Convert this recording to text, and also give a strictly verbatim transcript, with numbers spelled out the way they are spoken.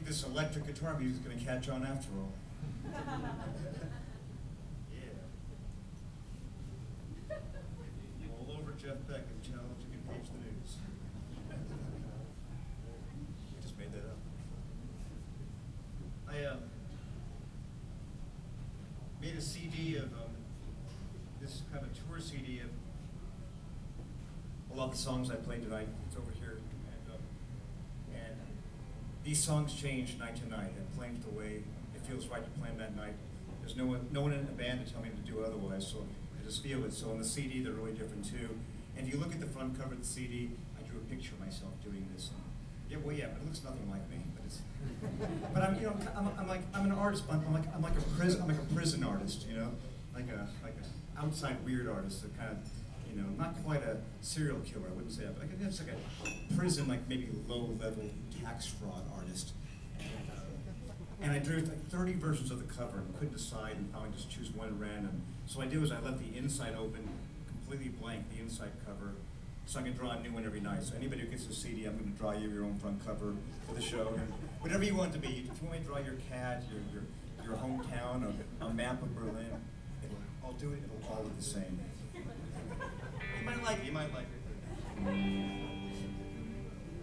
this electric guitar music is going to catch on after all. Yeah. All over Jeff Beck and challenging and Page the News. I just made that up. I uh, made a C D of um, this kind of tour C D of a lot of the songs I played tonight. It's over here. And, um, and these songs change night to night. I'm playing it the way it feels right to play them that night. There's no one, no one in the band to tell me to do otherwise, so I just feel it. So on the C D, they're really different too. And if you look at the front cover of the C D, I drew a picture of myself doing this. And yeah, well, yeah, but it looks nothing like me. But it's, but I'm, you know, I'm, I'm like, I'm an artist. But I'm like, I'm like a prison, I'm like a prison artist, you know, like a, like an outside weird artist that kind of, you know, not quite a serial killer. I wouldn't say that, but like, it's like a prison, like maybe low-level tax fraud artist. And, uh, and I drew like thirty versions of the cover and couldn't decide, and finally just choose one at random. So what I did was I left the inside open, completely blank, the inside cover, so I can draw a new one every night. So anybody who gets a C D, I'm going to draw you your own front cover for the show. And whatever you want it to be. If you want me to draw your cat, your your, your hometown, a, a map of Berlin, it'll, I'll do it. It'll all look the same. You might like it. You might like it.